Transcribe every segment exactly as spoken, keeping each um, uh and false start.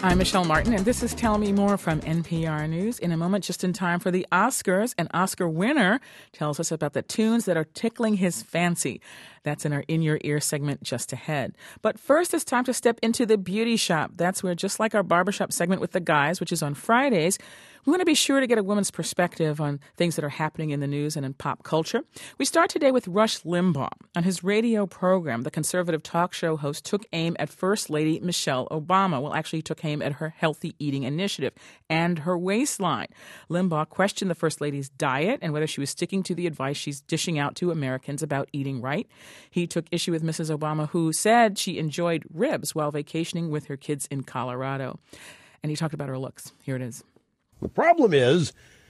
I'm Michelle Martin, and this is Tell Me More from N P R News. In a moment, just in time for the Oscars, an Oscar winner tells us about the tunes that are tickling his fancy. That's in our In Your Ear segment just ahead. But first, it's time to step into the beauty shop. That's where, just like our barbershop segment with the guys, which is on Fridays, we want to be sure to get a woman's perspective on things that are happening in the news and in pop culture. We start today with Rush Limbaugh. On his radio program, the conservative talk show host took aim at First Lady Michelle Obama. Well, actually, he took aim at her healthy eating initiative and her waistline. Limbaugh questioned the First Lady's diet and whether she was sticking to the advice she's dishing out to Americans about eating right. He took issue with Missus Obama, who said she enjoyed ribs while vacationing with her kids in Colorado. And he talked about her looks. Here it is. The problem is,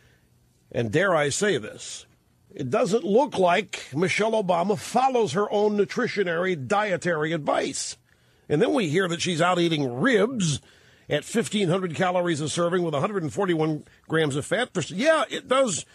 and dare I say this, it doesn't look like Michelle Obama follows her own nutritionary dietary advice. And then we hear that she's out eating ribs at fifteen hundred calories a serving with one hundred forty-one grams of fat. Yeah, it does.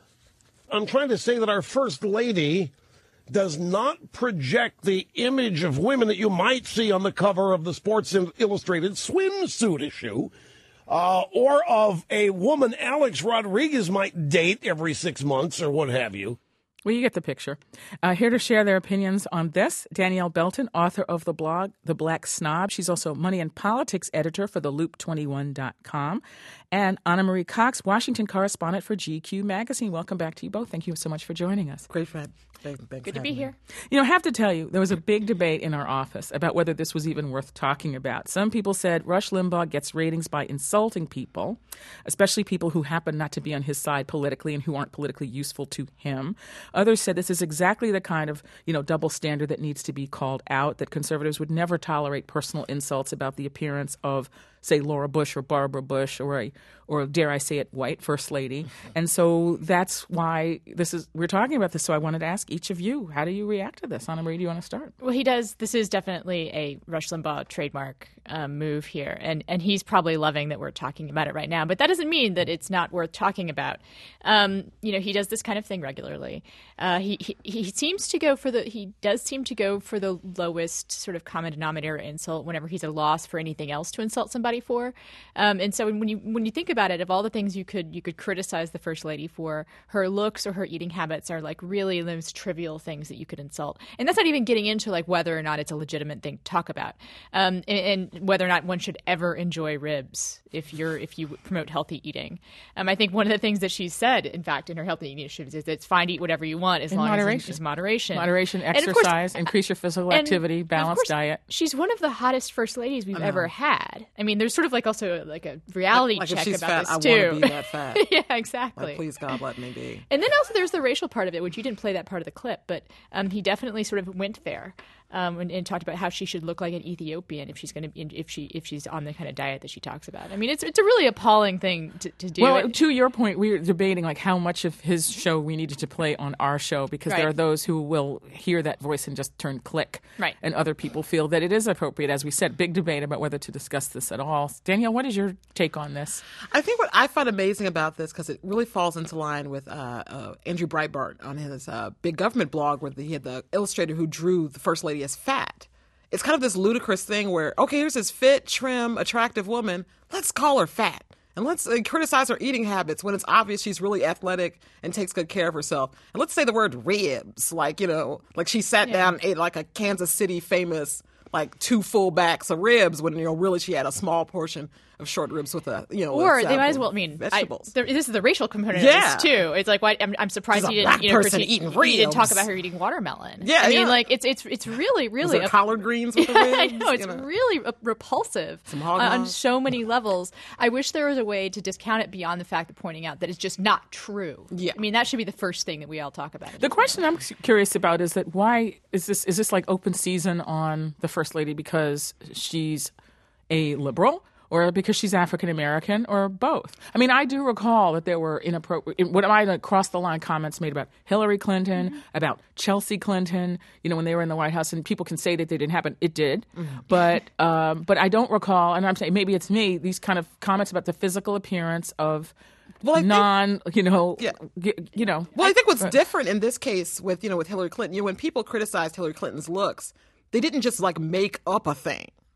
I'm trying to say that our First Lady does not project the image of women that you might see on the cover of the Sports Illustrated swimsuit issue. Uh, or of a woman Alex Rodriguez might date every six months or what have you. Well, you get the picture. Uh, here to share their opinions on this, Danielle Belton, author of the blog The Black Snob. She's also money and politics editor for the loop twenty-one dot com. And Anna Marie Cox, Washington correspondent for G Q magazine. Welcome back to you both. Thank you so much for joining us. Great friend. Good to be here. You know, I have to tell you, there was a big debate in our office about whether this was even worth talking about. Some people said Rush Limbaugh gets ratings by insulting people, especially people who happen not to be on his side politically and who aren't politically useful to him. Others said this is exactly the kind of, you know, double standard that needs to be called out, that conservatives would never tolerate personal insults about the appearance of, say, Laura Bush or Barbara Bush or a, or dare I say it, white First Lady. And so that's why this is we're talking about this. So I wanted to ask each of you, how do you react to this? Anna Marie, do you want to start? Well, he does. This is definitely a Rush Limbaugh trademark um, move here. And, and he's probably loving that we're talking about it right now. But that doesn't mean that it's not worth talking about. Um, you know, he does this kind of thing regularly. Uh, he, he he seems to go for the he does seem to go for the lowest sort of common denominator insult whenever he's at a loss for anything else to insult somebody for. Um, and so when you when you think about it, of all the things you could you could criticize the First Lady for, her looks or her eating habits are like really those trivial things that you could insult. And that's not even getting into like whether or not it's a legitimate thing to talk about, um, and, and whether or not one should ever enjoy ribs if you're if you promote healthy eating. Um, I think one of the things that she said, in fact, in her healthy eating initiatives is that it's fine to eat whatever you want as in long moderation. as it's moderation. Moderation, exercise, course, increase your physical activity, balanced diet. She's one of the hottest First Ladies we've ever had. I mean, there's sort of like also like a reality like, like check if she's about fat, this too. I want to be that fat. Yeah, exactly. Like, please God, let me be. And then also there's the racial part of it, which you didn't play that part of the clip, but um, he definitely sort of went there. Um, and, and talked about how she should look like an Ethiopian if she's going to if she if she's on the kind of diet that she talks about. I mean, it's it's a really appalling thing to, to do. Well, it. to your point, we were debating like how much of his show we needed to play on our show because right. there are those who will hear that voice and just turn click, right? And other people feel that it is appropriate. As we said, big debate about whether to discuss this at all. Danielle, what is your take on this? I think what I find amazing about this, because it really falls into line with uh, uh, Andrew Breitbart on his uh, Big Government blog, where he had the illustrator who drew the First Lady as fat. It's kind of this ludicrous thing where, okay, here's this fit, trim, attractive woman. Let's call her fat. And let's uh, criticize her eating habits when it's obvious she's really athletic and takes good care of herself. And let's say the word ribs, like, you know, like she sat yeah. down and ate like a Kansas City famous, like two full backs of ribs when, you know, really she had a small portion of short ribs with a, you know, or they might as well. I mean, vegetables. I, this is the racial component yeah. of this too. It's like, why I'm, I'm surprised he didn't, you know, critique, he didn't talk about her eating watermelon. Yeah, I mean, yeah. like it's it's it's really really a, collard greens with yeah, the ribs. I know it's you know? really uh, repulsive Some hog uh, on moss. so many levels. I wish there was a way to discount it beyond the fact of pointing out that it's just not true. Yeah, I mean that should be the first thing that we all talk about. The question I'm curious about is that why is this is this like open season on the First Lady because she's a liberal? Or because she's African American, or both. I mean, I do recall that there were inappropriate, what am I like, cross the line comments made about Hillary Clinton, mm-hmm. about Chelsea Clinton. You know, when they were in the White House, and people can say that they didn't happen. It did, mm-hmm. but um, but I don't recall. And I'm saying maybe it's me. These kind of comments about the physical appearance of well, I non, think, you know, yeah. you know. Well, I think what's different in this case with you know with Hillary Clinton, you know, when people criticized Hillary Clinton's looks, they didn't just like make up a thing.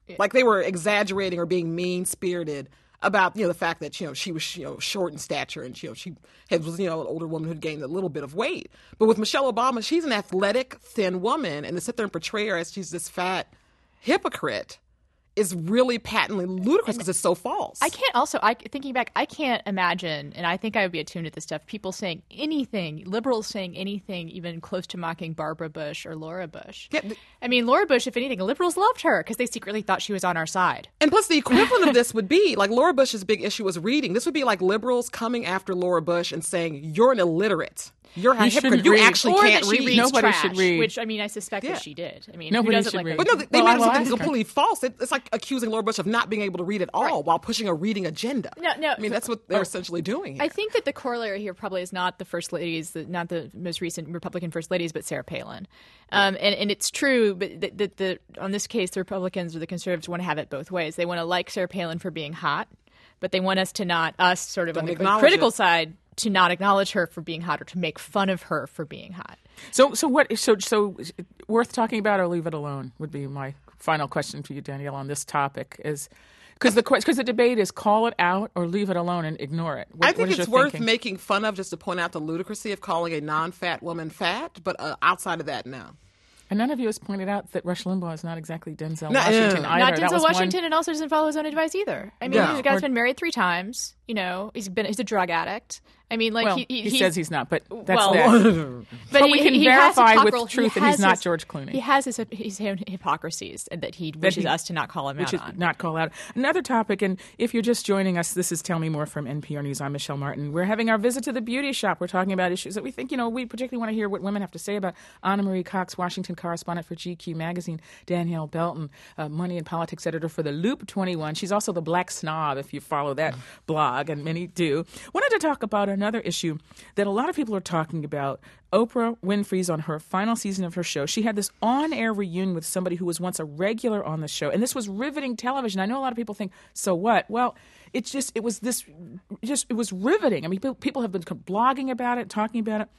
Like they were exaggerating or being mean-spirited about, you know, the fact that, you know, she was, you know, short in stature and, you know, she had, was, you know, an older woman who had gained a little bit of weight. But with Michelle Obama, she's an athletic, thin woman, and to sit there and portray her as she's this fat hypocrite is really patently ludicrous because it's so false. I can't also, I thinking back, I can't imagine, and I think I would be attuned to this stuff, people saying anything, liberals saying anything even close to mocking Barbara Bush or Laura Bush. Yeah, th- I mean, Laura Bush, if anything, liberals loved her because they secretly thought she was on our side. And plus the equivalent of this would be, like Laura Bush's big issue was reading. This would be like liberals coming after Laura Bush and saying, you're an illiterate. You're a You hypocrite. shouldn't You read. actually Or can't that she read. reads Nobody trash, should read. which, I mean, I suspect Yeah. that she did. I mean, Nobody who doesn't should like read. her? But no, they, they Well, made I it will something ask her. completely false. It, it's like accusing Laura Bush of not being able to read at all while pushing a reading agenda. No, no. I mean, that's what they're essentially doing here. I think that the corollary here probably is not the first ladies, the, not the most recent Republican first ladies, but Sarah Palin. Um, and, and it's true, but the, the, the, on this case, the Republicans or the conservatives want to have it both ways. They want to like Sarah Palin for being hot, but they want us to not, us sort of Don't on the acknowledge critical it. side, to not acknowledge her for being hot or to make fun of her for being hot. So, so what? So, so worth talking about or leave it alone would be my final question for you, Danielle, on this topic. Is because the because the debate is call it out or leave it alone and ignore it. What, I think what is it's your worth thinking? making fun of just to point out the ludicrousy of calling a non-fat woman fat, but uh, outside of that, no. And none of you has pointed out that Rush Limbaugh is not exactly Denzel No, Washington yeah. either. Not That Denzel was Washington, one. and also doesn't follow his own advice either. I mean, Yeah. he's a guy that's Or- been married three times. You know, he's been he's a drug addict. I mean, like Well, he, he, he says he's not, but that's well, that. But, But we he, can he has verify with hypocrisy- truth he that he's has not his- George Clooney. He has his, his own hypocrisies that he wishes he- us to not call him Which out is on. not call out. Another topic, and if you're just joining us, this is Tell Me More from N P R News. I'm Michelle Martin. We're having our visit to the beauty shop. We're talking about issues that we think, you know, we particularly want to hear what women have to say about. Anna Marie Cox, Washington correspondent for G Q magazine. Danielle Belton, uh, money and politics editor for the Loop twenty-one. She's also the Black Snob, if you follow that blog, and many do. Wanted to talk about another issue that a lot of people are talking about. Oprah Winfrey's on her final season of her show. She had this on-air reunion with somebody who was once a regular on the show, and this was riveting television. I know a lot of people think, so what? Well, it's just it was this, just it was riveting. I mean, people, people have been blogging about it, talking about it.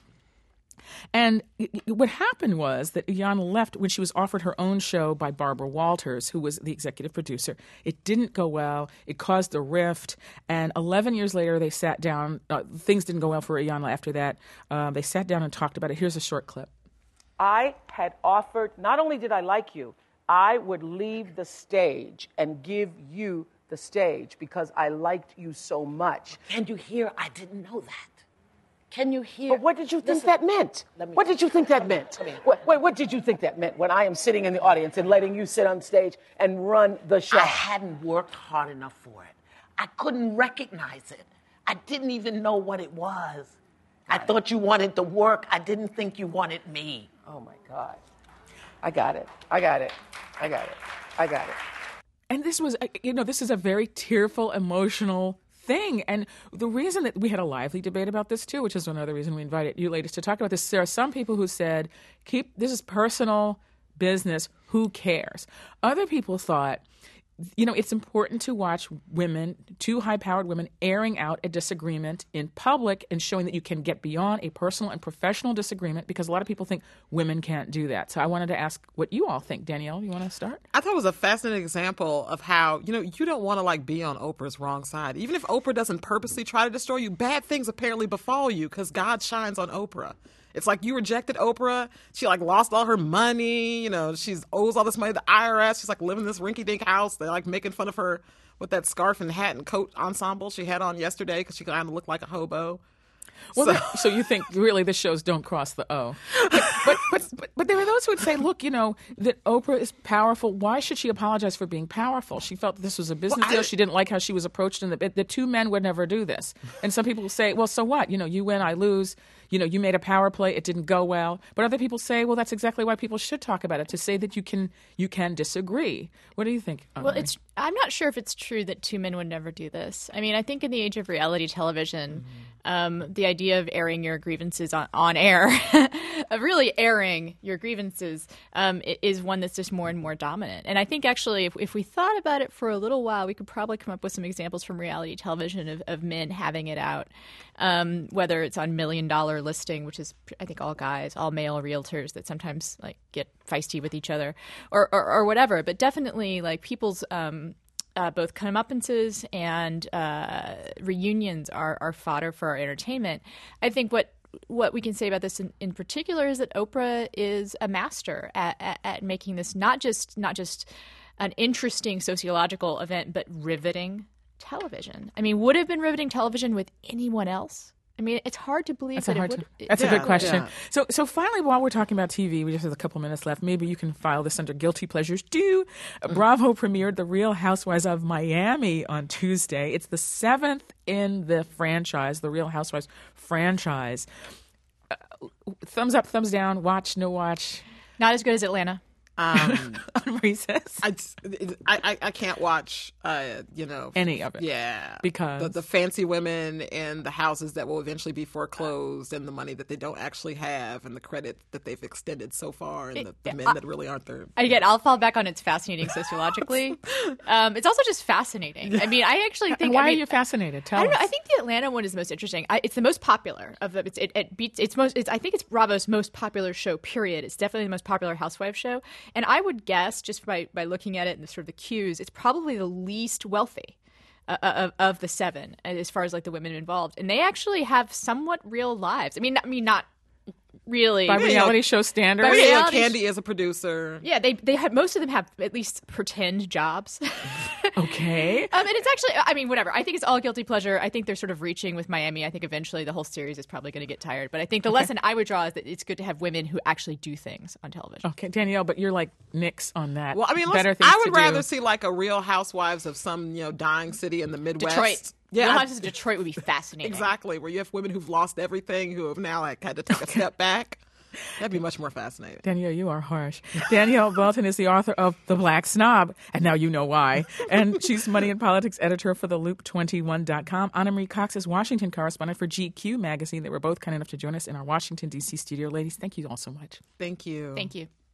And what happened was that Iyanla left when she was offered her own show by Barbara Walters, who was the executive producer. It didn't go well. It caused a rift. And eleven years later, they sat down. Uh, things didn't go well for Iyanla after that. Uh, they sat down and talked about it. Here's a short clip. I had offered, not only did I like you, I would leave the stage and give you the stage because I liked you so much. Can you hear? I didn't know that. Can you hear? But what did you think Listen, that meant? let me- What did you think that meant? Come here. What, what, what did you think that meant when I am sitting in the audience and letting you sit on stage and run the show? I hadn't worked hard enough for it. I couldn't recognize it. I didn't even know what it was. I thought you wanted the work. I didn't think you wanted me. Oh, my God. I got it. I got it. I got it. I got it. And this was, uh, you know, this is a very tearful, emotional thing. And the reason that we had a lively debate about this, too, which is another reason we invited you ladies to talk about this, there are some people who said, keep this is personal business. Who cares? Other people thought, you know, it's important to watch women, two high-powered women, airing out a disagreement in public and showing that you can get beyond a personal and professional disagreement, because a lot of people think women can't do that. So I wanted to ask what you all think. Danielle, you want to start? I thought it was a fascinating example of how, you know, you don't want to like be on Oprah's wrong side. Even if Oprah doesn't purposely try to destroy you, bad things apparently befall you because God shines on Oprah. It's like you rejected Oprah. She like lost all her money. You know, she's owes all this money to the I R S. She's like living in this rinky-dink house. They're like making fun of her with that scarf and hat and coat ensemble she had on yesterday because she kind of looked like a hobo. Well, So- so, so you think really the shows don't cross the O. But, but, but, but, but there are those who would say, look, you know, that Oprah is powerful. Why should she apologize for being powerful? She felt that this was a business Well, I- deal. She didn't like how she was approached, and the, the two men would never do this. And some people say, well, so what? You know, you win, I lose. You know, you made a power play. It didn't go well. But other people say, well, that's exactly why people should talk about it, to say that you can you can disagree. What do you think? Well, Anna-Marie? it's. I'm not sure if it's true that two men would never do this. I mean, I think in the age of reality television, um, the idea of airing your grievances on, on air of really airing your grievances um, is one that's just more and more dominant. And I think actually if, if we thought about it for a little while, we could probably come up with some examples from reality television of, of men having it out, um, whether it's on Million Dollar Listing, which is, I think, all guys, all male realtors that sometimes like get feisty with each other or, or, or whatever. But definitely like people's um, uh, both comeuppances and uh, reunions are, are fodder for our entertainment. I think what What we can say about this in, in particular is that Oprah is a master at, at, at making this not just not just an interesting sociological event, but riveting television. I mean, would it have been riveting television with anyone else? I mean, it's hard to believe That's that a hard it would. to, That's Yeah, a good question. yeah. So, so finally, while we're talking about T V, we just have a couple minutes left. Maybe you can file this under guilty pleasures too. Mm-hmm. Bravo premiered The Real Housewives of Miami on Tuesday. It's the seventh in the franchise, the Real Housewives franchise. Uh, thumbs up, thumbs down. Watch, no watch. Not as good as Atlanta. Um, On recess. I, just- I, I, I can't watch, uh, you know, Any of it. Yeah, Because? the, the fancy women and the houses that will eventually be foreclosed, and the money that they don't actually have, and the credit that they've extended so far, and the, the men that really aren't there. Again, I'll fall back on it's fascinating sociologically. um, it's also just fascinating. I mean, I actually think. And why I mean, are you fascinated? Tell I don't know. us. I think the Atlanta one is the most interesting. I, it's the most popular of them. It's, it, it beats. It's most. It's, I think it's Bravo's most popular show. Period. It's definitely the most popular housewife show. And I would guess, just by by looking at it and the sort of the cues, it's probably the least wealthy uh, of of the seven as far as like the women involved. And they actually have somewhat real lives. I mean, I mean, not really. By Yeah, reality yeah. show standards. By Yeah, reality- Candy is a producer. Yeah, they they have most of them have at least pretend jobs. Okay. Um, and it's actually, I mean, whatever. I think it's all guilty pleasure. I think they're sort of reaching with Miami. I think eventually the whole series is probably going to get tired. But I think the lesson I would draw is that it's good to have women who actually do things on television. Okay, Danielle, but you're like Nix on that. Well, I mean, better let's, things I would to rather do. see like a Real Housewives of some, you know, dying city in the Midwest. Detroit. Yeah, Real I- Housewives of Detroit would be fascinating. exactly. Where you have women who've lost everything, who have now like had to take a step back. That'd be much more fascinating. Danielle, you are harsh. Danielle Belton is the author of The Black Snob, and now you know why. And she's money and politics editor for the loop twenty-one dot com. Anna Marie Cox is Washington correspondent for G Q magazine. They were both kind enough to join us in our Washington, D C studio. Ladies, thank you all so much. Thank you. Thank you.